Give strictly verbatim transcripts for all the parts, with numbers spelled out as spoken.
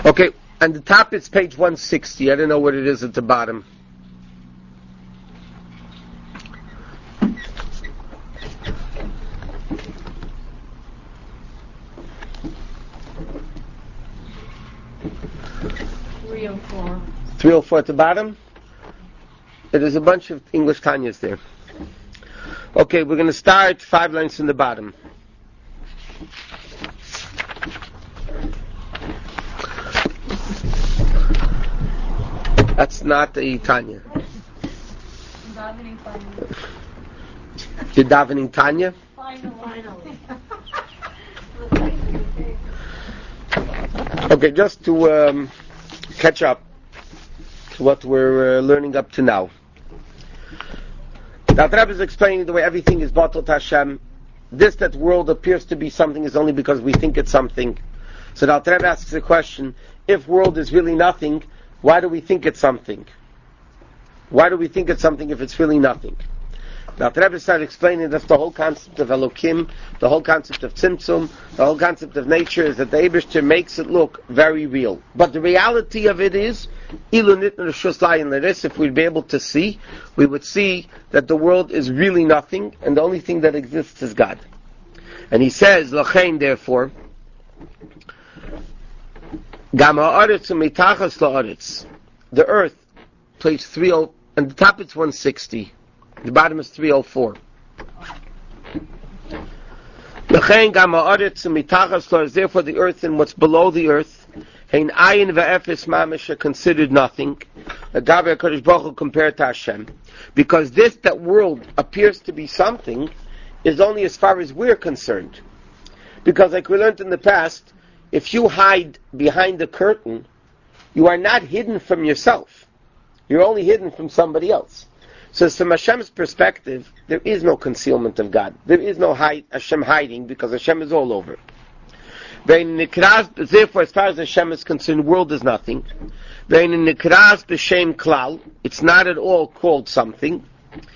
Okay, and the top is page one sixty. I don't know what it is at the bottom. three oh four. three oh four at the bottom? There's a bunch of English Tanyas there. Okay, we're going to start five lines from the bottom. That's not the Tanya. Davening Tanya. You're davening Tanya? Finally. Okay, just to um, catch up to what we're uh, learning up to now. Now, the Rebbe is explaining the way everything is bottled Hashem. This, that world appears to be something, is only because we think it's something. So now the Rebbe asks the question, if world is really nothing, why do we think it's something? Why do we think it's something if it's really nothing? Now the Rebbe started explaining that's the whole concept of Elokim, the whole concept of Tzimtzum, the whole concept of nature is that the Eibishter makes it look very real. But the reality of it is, if we'd be able to see, we would see that the world is really nothing, and the only thing that exists is God. And he says, Lachain, therefore, Gam ha'aretz u'mitachas la'aretz. The earth, page three oh, and the top it's one sixty. The bottom is three oh four. Lachain Gam ha'aretz u'mitachas la'aretz. Therefore the earth and what's below the earth, hein ayin ve'efes mamish, are considered nothing. Agabe HaKadosh Baruch Hu compared to Hashem. Because this, that world appears to be something, is only as far as we're concerned. Because like we learned in the past, if you hide behind the curtain, you are not hidden from yourself. You're only hidden from somebody else. So from Hashem's perspective, there is no concealment of God. There is no hide, Hashem hiding, because Hashem is all over. Therefore, as far as Hashem is concerned, the world is nothing. It's not at all called something.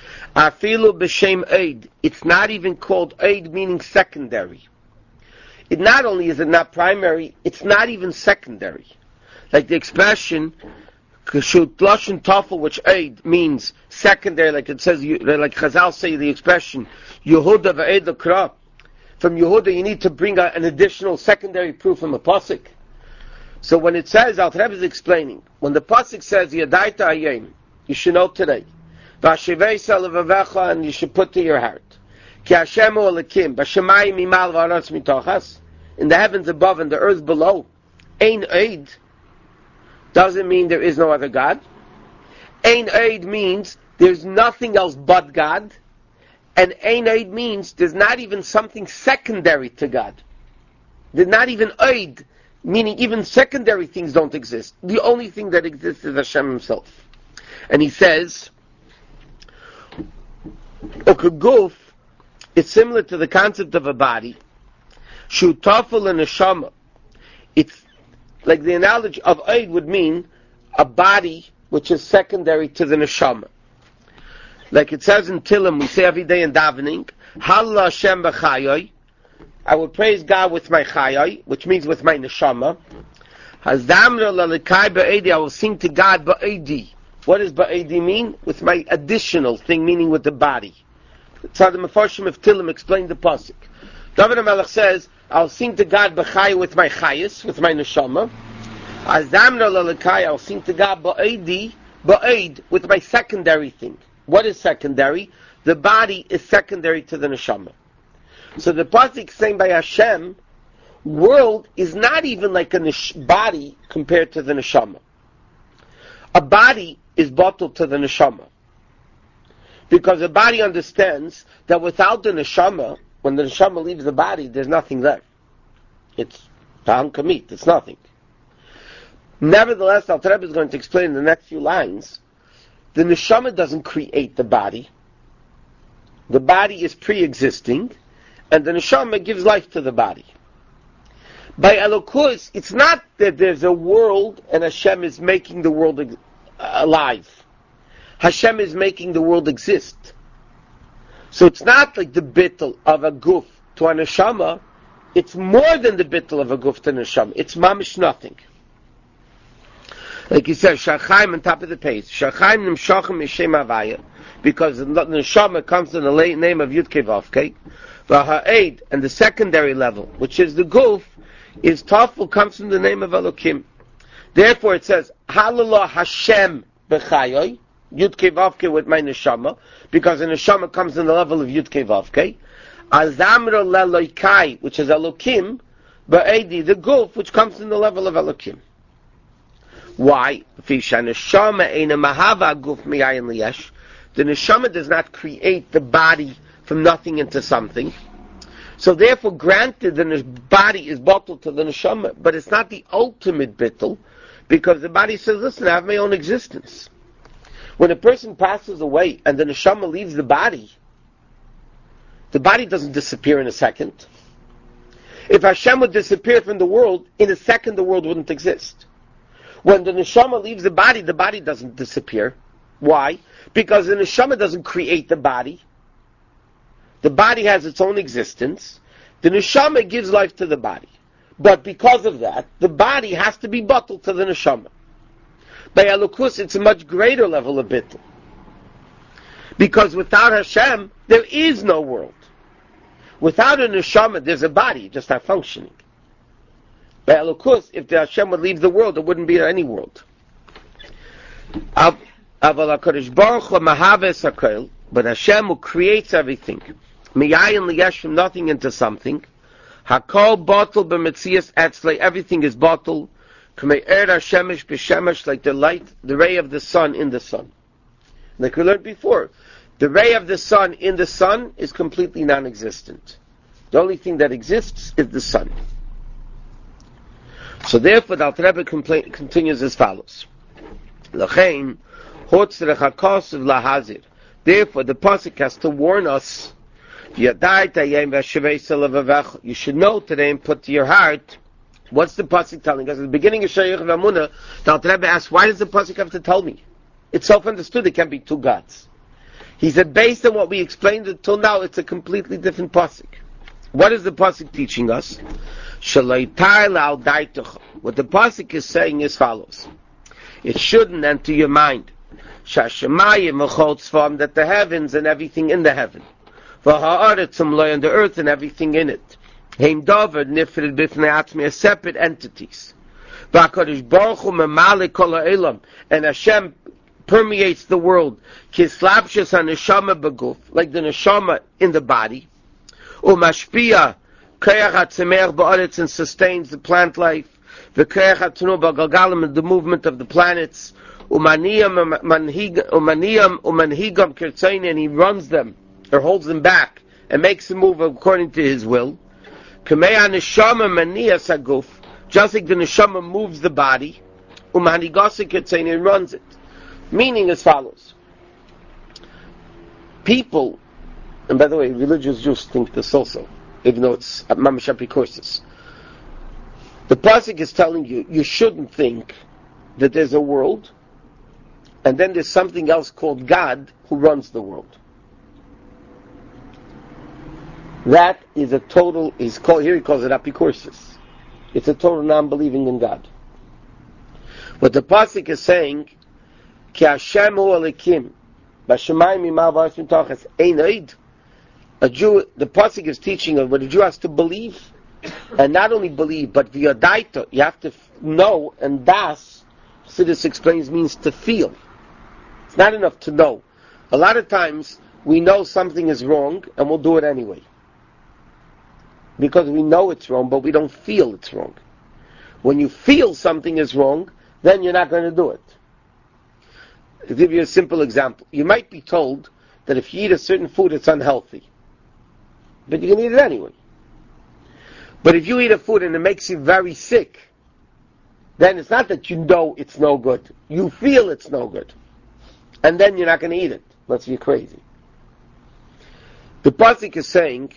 It's not even called Eid, meaning secondary. It not only is it not primary, it's not even secondary. Like the expression Kashut Lashon Tafel, which Eid means secondary, like it says, like Chazal say the expression Yehuda v'Eid l'Kra. From Yehuda you need to bring a, an additional secondary proof from a pasuk. So when it says, Al Rebbe is explaining, when the pasuk says Yadaita Ayim, you should know today, V'Ashivei Levavecha, and you should put to your heart. Ki Hashem hu Elokim, b'shamayim mimal v'aretz mitochas, in the heavens above and the earth below, Ein Eid, doesn't mean there is no other God. Ein Eid means there's nothing else but God. And Ein Eid means there's not even something secondary to God. There's not even Eid, meaning even secondary things don't exist. The only thing that exists is Hashem Himself. And he says, Okaguf, it's similar to the concept of a body. Shutafel and neshama. It's like the analogy of Eid would mean a body which is secondary to the neshama. Like it says in Tillim, we say every day in davening, Hallel Hashem b'chayoi. I will praise God with my chayoi, which means with my neshama. Hazdamra lalikai ba'edi. I will sing to God ba'edi. What does ba'edi mean? With my additional thing, meaning with the body. That's how the Mefarshim of Tillim explained the pasuk. David HaMelech says, I'll sing to God b'chayoi with my chayis, with my neshama. Hazdamra lalikai. I'll sing to God ba'edi, ba'ed, with my secondary thing. What is secondary? The body is secondary to the neshama. So the pasuk saying by Hashem, world is not even like a nesh- body compared to the neshama. A body is bottled to the neshama. Because the body understands that without the neshama, when the neshama leaves the body, there's nothing there. It's ta'am kamit, it's nothing. Nevertheless, Al Rebbe is going to explain in the next few lines, the neshama doesn't create the body. The body is pre-existing, and the neshama gives life to the body. By Elokus, it's not that there's a world and Hashem is making the world ex- alive. Hashem is making the world exist. So it's not like the bittul of a guf to a neshama. It's more than the bittul of a guf to a neshama. It's mamish nothing. Like he says, Shachaim on top of the page. Shachaim nimshachim mishem avaya, because the neshama comes in the name of Yud Kei Vav Kei. V'ha'ed, and the secondary level, which is the guf, is tafel, comes from the name of Elokim. Therefore it says, Halalah Hashem b'chayoy, Yud Kei Vav Kei with my neshama, because the neshama comes in the level of Yud Kei Vav Kei. Azamro leloikai, which is Elokim, ba'edi, the guf, which comes in the level of Elokim. Why? The neshama does not create the body from nothing into something. So therefore, granted, the body is bottled to the neshama, but it's not the ultimate bittul, because the body says, listen, I have my own existence. When a person passes away and the neshama leaves the body, the body doesn't disappear in a second. If Hashem would disappear from the world, in a second the world wouldn't exist. When the neshama leaves the body, the body doesn't disappear. Why? Because the neshama doesn't create the body. The body has its own existence. The neshama gives life to the body. But because of that, the body has to be bottled to the neshama. By Elokus, it's a much greater level of bittul. Because without Hashem, there is no world. Without a neshama, there's a body, just not functioning. By Elokus, if the Hashem would leave the world, there wouldn't be any world. But Hashem who creates everything, miyayin liyesh, from nothing into something, hakol bottle b'metzias etzlei, everything is bottle, k'mei er hashemish b'shemesh, like the light, the ray of the sun in the sun. Like we learned before, the ray of the sun in the sun is completely non-existent. The only thing that exists is the sun. So therefore, the Alter Rebbe compla- continues as follows. L'chein, hotzrech hakosiv lahazir. Therefore, the pasuk has to warn us. You should know today and put to your heart. What's the pasuk telling us? At the beginning of Shayach V'Amunah, the Alter Rebbe asks, why does the pasuk have to tell me? It's self-understood, it can't be two gods. He said, based on what we explained until now, it's a completely different pasuk. What is the pasuk teaching us? What the pasuk is saying is follows. It shouldn't enter your mind that the heavens and everything in the heaven, and the earth and everything in it, are separate entities. And Hashem permeates the world like the neshama in the body, and sustains the plant life, the movement of the planets, and he runs them or holds them back and makes them move according to his will. Just like the neshama moves the body, and runs it. Meaning as follows. People, and by the way, religious Jews think this also, even though it's mamash apikosis. The pasuk is telling you, you shouldn't think that there's a world, and then there's something else called God who runs the world. That is a total, he's called, here he calls it apikosis. It's a total non-believing in God. What the pasuk is saying, Ki Hashem hu alikim, b'shamayim imal v'aretz mitachas, ein oid. A Jew, the pasuk is teaching of what a Jew has to believe, and not only believe, but v'yadaita, you have to know, and das, Siddur explains, means to feel. It's not enough to know. A lot of times, we know something is wrong, and we'll do it anyway. Because we know it's wrong, but we don't feel it's wrong. When you feel something is wrong, then you're not going to do it. I'll give you a simple example. You might be told that if you eat a certain food, it's unhealthy. But you can eat it anyway. But if you eat a food and it makes you very sick, then it's not that you know it's no good. You feel it's no good. And then you're not going to eat it. Unless you're crazy. The pasuk is saying,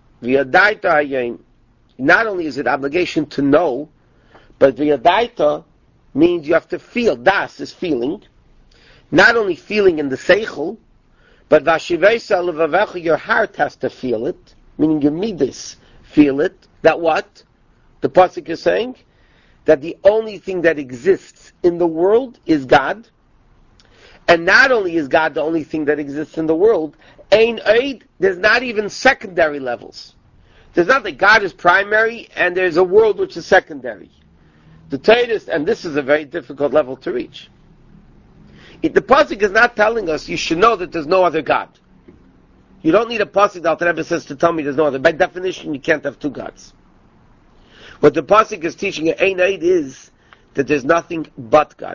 not only is it obligation to know, but v'yadaita means you have to feel. Das is feeling. Not only feeling in the seichel, but v'ashiveisa levavecha, your heart has to feel it, meaning your midas feel it. That what? The pasuk is saying? that the only thing that exists in the world is God. And not only is God the only thing that exists in the world, Ein Oid, there's not even secondary levels. There's not that God is primary and there's a world which is secondary. The Torah, and this is a very difficult level to reach. If the pasuk is not telling us, you should know that there's no other God. You don't need a pasuk that Alter Rebbe says to tell me there's no other. By definition, you can't have two gods. What the pasuk is teaching at Ein Oid is that there's nothing but God.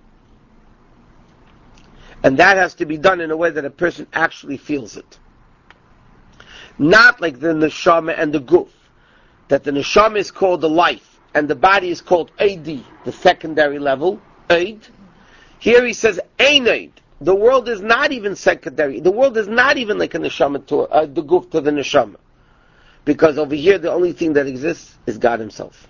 And that has to be done in a way that a person actually feels it. Not like the neshama and the guf. That the neshama is called the life, and the body is called Eidi, the secondary level, Eid. Here he says, Ein Oid. The world is not even secondary. The world is not even like a neshama to uh, the guf to the neshama. Because over here the only thing that exists is God himself.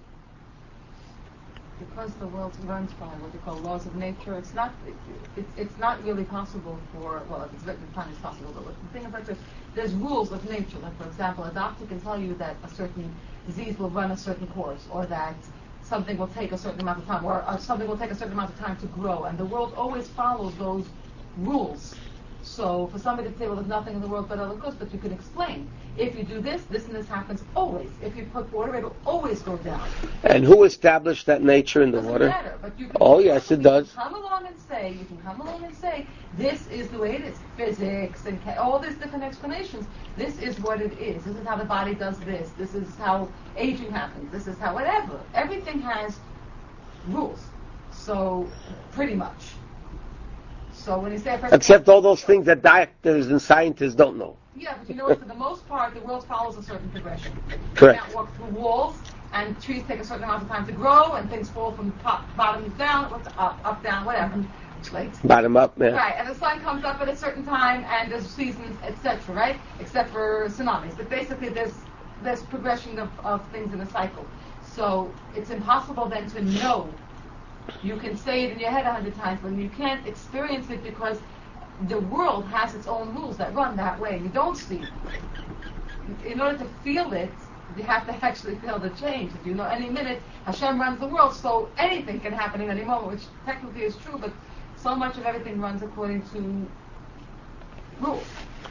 Because the world runs by what they call laws of nature, it's not it, it, it's not really possible for, well, it's very it's possible, but the thing is like this, there's rules of nature. Like, for example, a doctor can tell you that a certain disease will run a certain course, or that something will take a certain amount of time, or, or something will take a certain amount of time to grow, and the world always follows those rules. So for somebody to say, well, there's nothing in the world but Elokus, but you can explain. If you do this, this and this happens always. If you put water, it will always go down. And who established that nature in the Doesn't water? Matter, but you can oh, yes, it does. Come along and say, you can come along and say, this is the way it is. Physics and all these different explanations. This is what it is. This is how the body does this. This is how aging happens. This is how whatever. Everything has rules. So, pretty much. So when you say a person except all those things that doctors and scientists don't know. Yeah, but you know what? For the most part, the world follows a certain progression. Correct. You can't walk through walls, and trees take a certain amount of time to grow, and things fall from top, bottom down, up, up, down, whatever. Right? Bottom up, yeah. Right, and the sun comes up at a certain time, and there's seasons, et cetera. Right? Except for tsunamis, but basically there's there's progression of, of things in a cycle. So it's impossible then to know. You can say it in your head a hundred times, but you can't experience it because the world has its own rules that run that way. You don't see it. In order to feel it, you have to actually feel the change. If you know any minute, Hashem runs the world, so anything can happen in any moment, which technically is true, but so much of everything runs according to rules.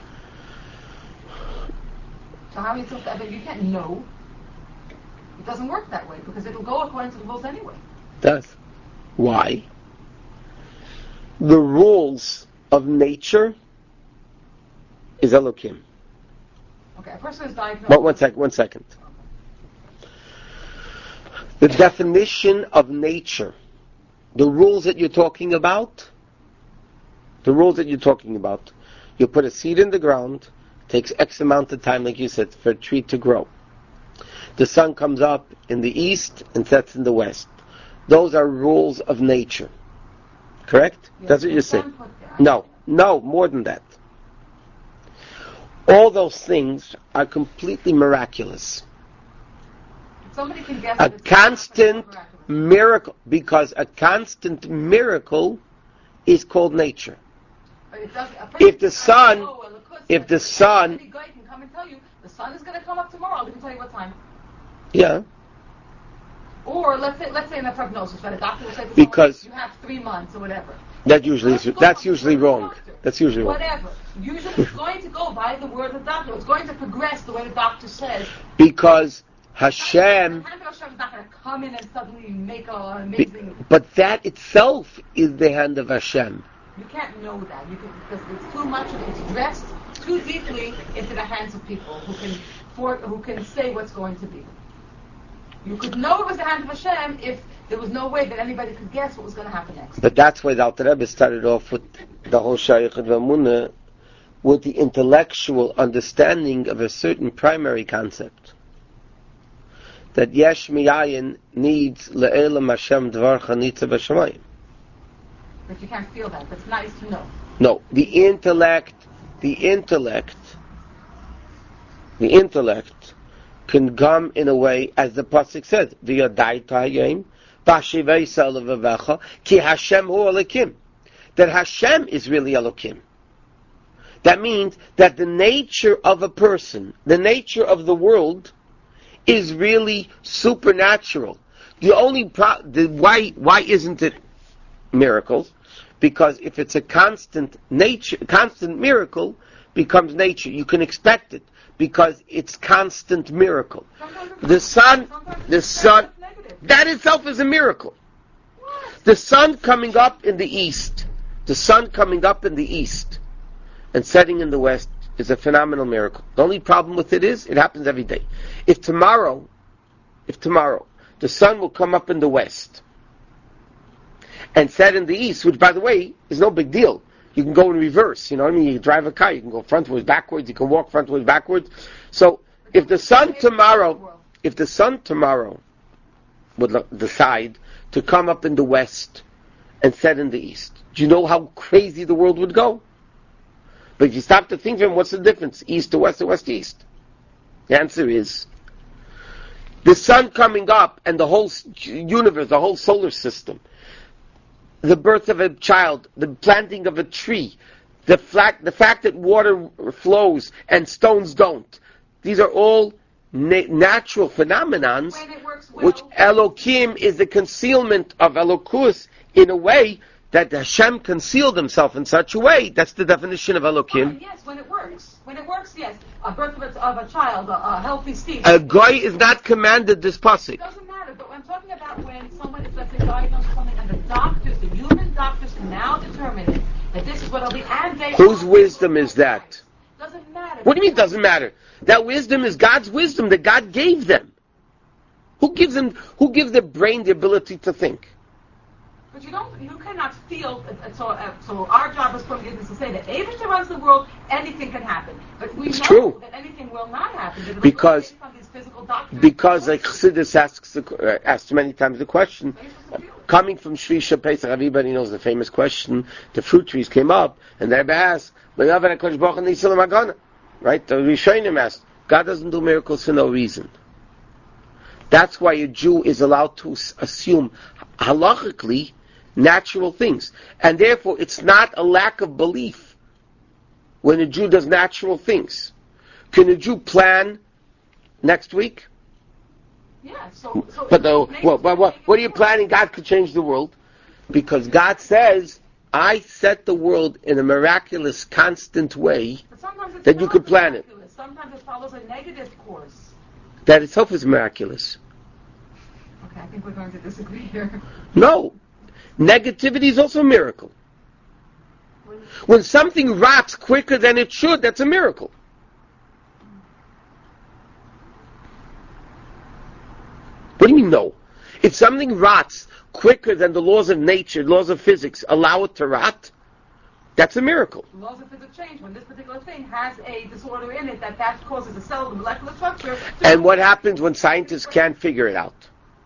So how are you supposed to, but you can't know. It doesn't work that way, because it'll go according to the rules anyway. It does. Why? The rules of nature is Elokim. Okay, a person is diagnosed. One, one second, one second. The definition of nature, the rules that you're talking about, the rules that you're talking about, you put a seed in the ground, takes X amount of time, like you said, for a tree to grow. The sun comes up in the east and sets in the west. Those are rules of nature. Correct? Yes, that's what you're saying. That. No, no, more than that. All those things are completely miraculous. Somebody can guess a constant miracle, because a constant miracle is called nature. If the sun, if the sun, can come and tell you the sun is going to come up tomorrow. They can tell you what time. Yeah. Or let's say, let's say in a prognosis, that a doctor will say to because someone, you have three months or whatever. That usually is, that's usually wrong. That's usually wrong. Whatever. Usually it's going to go by the word of the doctor. It's going to progress the way the doctor says. Because Hashem, the hand of Hashem is not going to come in and suddenly make an amazing. Be, but that itself is the hand of Hashem. You can't know that. You can, because it's too much of it. It's dressed too deeply into the hands of people who can for, who can say what's going to be. You could know it was the hand of Hashem if there was no way that anybody could guess what was going to happen next. But that's why the Alter Rebbe started off with the whole Shayach V'Amunah, with the intellectual understanding of a certain primary concept. That Yesh Miyayin needs Le'elam Hashem Dvar Chanitza B'Shamayim. But you can't feel that. But it's nice to know. No, the intellect, the intellect, the intellect can come in a way, as the pasuk says, "V'yadai ta'yim b'ashivei salavevecha ki Hashem hu Elokim." That Hashem is really Elokim. That means that the nature of a person, the nature of the world, is really supernatural The only pro- the, why why isn't it miracles? Because if it's a constant nature, constant miracle becomes nature. You can expect it because it's constant miracle. The sun, the sun, that itself is a miracle. The sun coming up in the east, the sun coming up in the east and setting in the west is a phenomenal miracle. The only problem with it is it happens every day. If tomorrow, if tomorrow the sun will come up in the west and set in the east, which by the way is no big deal. You can go in reverse, you know what I mean? You can drive a car, you can go frontwards, backwards, you can walk frontwards, backwards. So if the sun tomorrow, if the sun tomorrow would lo- decide to come up in the west and set in the east, do you know how crazy the world would go? But if you stop to think of it, what's the difference? East to west or west to east? The answer is the sun coming up and the whole universe, the whole solar system, the birth of a child, the planting of a tree, the fact, the fact that water flows and stones don't. These are all na- natural phenomenons, well. which Elokim is the concealment of Elokus in a way that Hashem concealed himself in such a way. That's the definition of Elokim. Oh, yes, when it works. When it works, yes. A birth of a, of a child, a, a healthy seed. A goy is not commanded this pasuk. It doesn't matter, but I'm talking about when someone is, let's say, diagnosed with something, and the doctors, the human doctors, can now determine it, that this is what it'll be, and they... Whose wisdom is that? Doesn't matter. What do you mean doesn't matter? That wisdom is God's wisdom that God gave them. Who gives them, who gives their brain the ability to think? But you don't, you cannot feel, uh, so, uh, so our job as Kohen is to say that even to runs the world, anything can happen. But we It's know true. that anything will not happen. That Because, from these physical doctrines. because like Chassidus asks, the, uh, asks many times the question, coming from Shvisha Pesach, everybody knows the famous question, the fruit trees came up, and they asked, right? The Rishonim asked, God doesn't do miracles for no reason. That's why a Jew is allowed to assume, halachically, natural things. And therefore, it's not a lack of belief when a Jew does natural things. Can a Jew plan next week? Yeah, so... so But the, what, what, what, what are you planning? God could change the world. Because God says, I set the world in a miraculous, constant way that you could plan it. Sometimes it follows a negative course. That itself is miraculous. Okay, I think we're going to disagree here. No. Negativity is also a miracle. When something rots quicker than it should, that's a miracle. What do you mean no? If something rots quicker than the laws of nature, laws of physics allow it to rot, that's a miracle. The laws of physics change. When this particular thing has a disorder in it, that that causes a cell, the molecular structure... And what happens when scientists can't figure it out?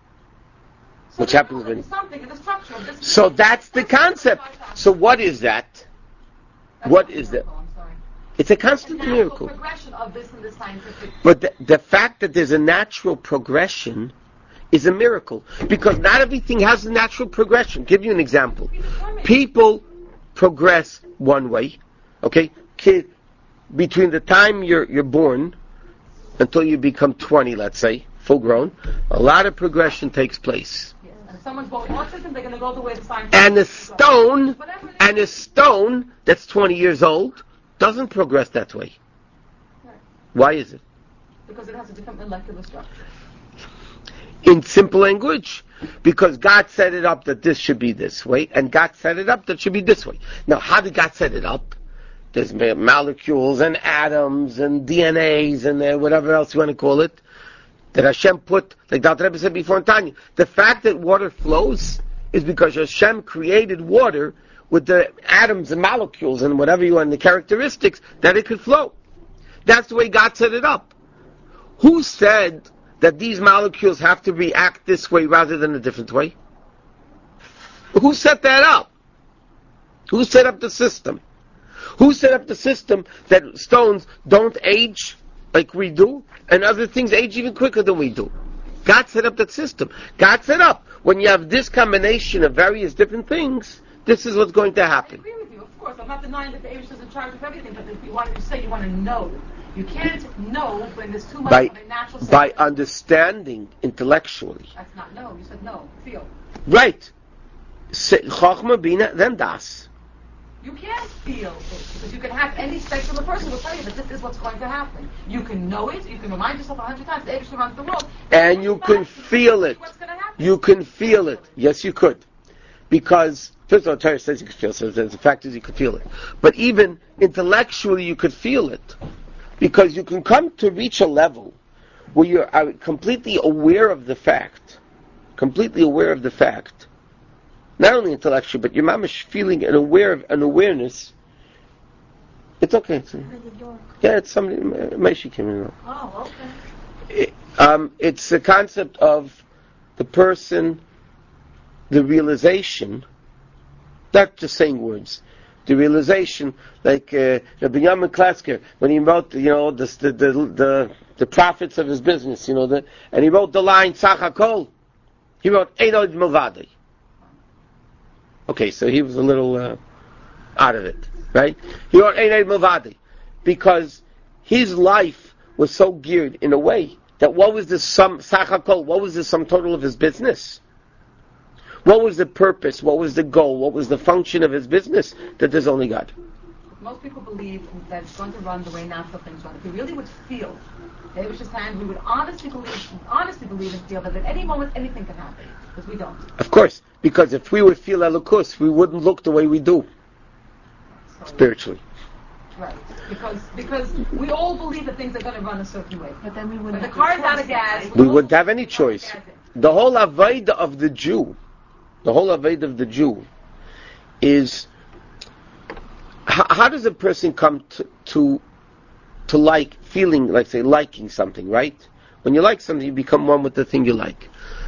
So Which happens when... something in the structure of this... So that's the concept. So what is that? That's What a is miracle, that? I'm sorry. It's a A constant natural miracle. progression of this in the scientific... But the, the fact that there's a natural progression is a miracle. Because not everything has a natural progression. Give you an example. People progress one way. Okay? Kid, between the time you're you're born until you become twenty, let's say, full grown, a lot of progression takes place. Yes. And if someone's born with autism, they're going to go the way the scientists... And a stone, Whatever it is. and a stone that's twenty years old doesn't progress that way. Right. Why is it? Because it has a different molecular structure. In simple language, because God set it up that this should be this way, and God set it up that it should be this way. Now, how did God set it up? There's molecules and atoms and D N As and uh, whatever else you want to call it, that Hashem put, like Doctor Rebbe said before in Tanya. The fact that water flows is because Hashem created water with the atoms and molecules and whatever you want, the characteristics, that it could flow. That's the way God set it up. Who said that these molecules have to react this way rather than a different way? Who set that up? Who set up the system? Who set up the system that stones don't age like we do, and other things age even quicker than we do? God set up that system. God set up, when you have this combination of various different things, this is what's going to I happen. agree with you, of course. I'm not denying that the Abish is in charge of everything, but if you want to say you want to know You can't know when there's too much By, of a natural sense. by understanding intellectually. That's not no. You said no. Feel. Right. Chochma, Bina, then Das. You can't feel it because you can have any secular person will tell you that this is what's going to happen. You can know it. You can remind yourself a hundred times. The Eibusher runs the world. And you can feel it. What's going to happen? You can feel it. Yes, you could. Because, first of all, Torah says you can feel it. So the fact is you could feel it. But even intellectually you could feel it. Because you can come to reach a level where you are completely aware of the fact, completely aware of the fact, not only intellectually, but your mamash feeling and aware of an awareness. It's okay. It's, yeah, it's somebody. Maishi came in. Oh, okay. It, um, it's the concept of the person, the realization, not just saying words. The realization, like uh, Rabbi Yamin Klasker, when he wrote, you know, the the the the, the profits of his business, you know, the, and he wrote the line Sach HaKol. He wrote Einod Milvadi. Okay, so he was a little uh, out of it, right? He wrote Einod Milvadi because his life was so geared in a way that what was the sum Sach HaKol? What was the sum total of his business? What was the purpose? What was the goal? What was the function of his business? That there's only God. Most people believe that it's going to run the way natural things run. If we really would feel, it was just time we would honestly believe, honestly believe and feel that at any moment anything can happen, because we don't. Of course, because if we would feel Elokus, we wouldn't look the way we do So, spiritually. right? Because because we all believe that things are going to run a certain way. But then we When wouldn't the have car's the out of choice, gas, right? We all wouldn't have believe any the car's choice. gas in. The whole avodah of the Jew, the whole avodah of the Jew, is how, how does a person come to, to to like feeling, like say liking something, right? When you like something, you become one with the thing you like.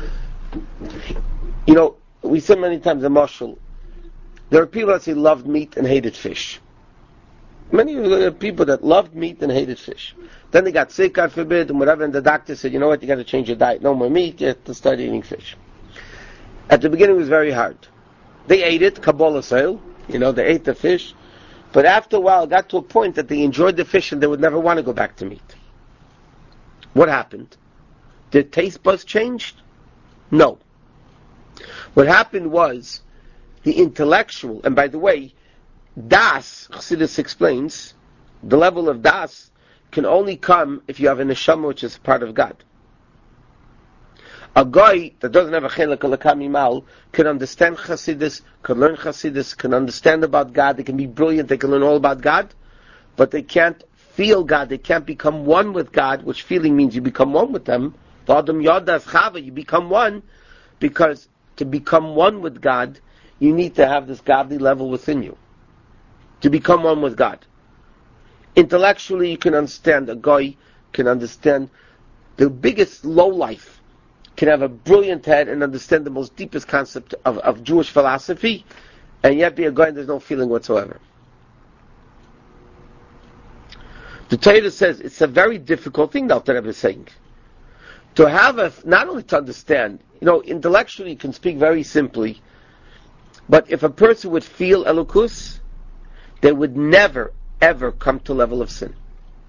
You know, we said many times a mashal. There are people that say loved meat and hated fish. Many uh, people that loved meat and hated fish. Then they got sick, God forbid, and whatever, and the doctor said, you know what, you got to change your diet. No more meat, you have to start eating fish. At the beginning it was very hard. They ate it, Kabbalah sale, you know, they ate the fish, but after a while it got to a point that they enjoyed the fish and they would never want to go back to meat. What happened? Did taste buds changed? No. What happened was, the intellectual, and by the way, Das, Chassidus explains, the level of Das can only come if you have a neshama which is part of God. A guy that doesn't have a chelak alakamimal can understand Chassidus, can learn Chassidus, can understand about God, they can be brilliant, they can learn all about God, but they can't feel God, they can't become one with God, which feeling means you become one with them. The Adam Yadas Chava, you become one, because to become one with God, you need to have this godly level within you. To become one with God. Intellectually, you can understand, a guy can understand the biggest lowlife, can have a brilliant head and understand the most deepest concept of, of Jewish philosophy, and yet be a guy and there's no feeling whatsoever. The Torah says it's a very difficult thing, the Alter Rebbe is saying. To have a, not only to understand, you know, intellectually you can speak very simply, but if a person would feel Elokus, they would never, ever come to a level of sin.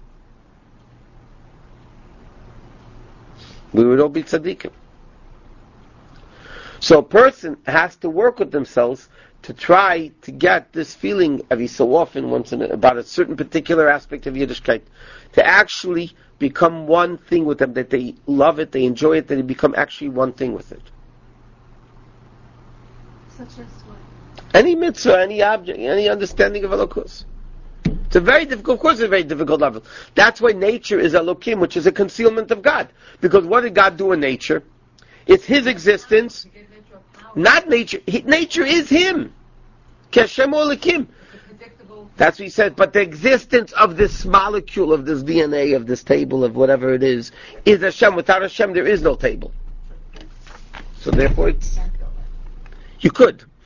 We would all be tzaddikim. So a person has to work with themselves to try to get this feeling every so often, once in a, about a certain particular aspect of Yiddishkeit, to actually become one thing with them, that they love it, they enjoy it, that they become actually one thing with it. Such as what? Any mitzvah, any object, any understanding of Elokus. It's a very difficult, of course it's a very difficult level. That's why nature is Elokim, which is a concealment of God. Because what did God do in nature? It's His existence, not nature. He, nature is Him. Keshem Elokim. That's what He said. But the existence of this molecule, of this D N A, of this table, of whatever it is, is Hashem. Without Hashem, there is no table. So therefore it's... You could.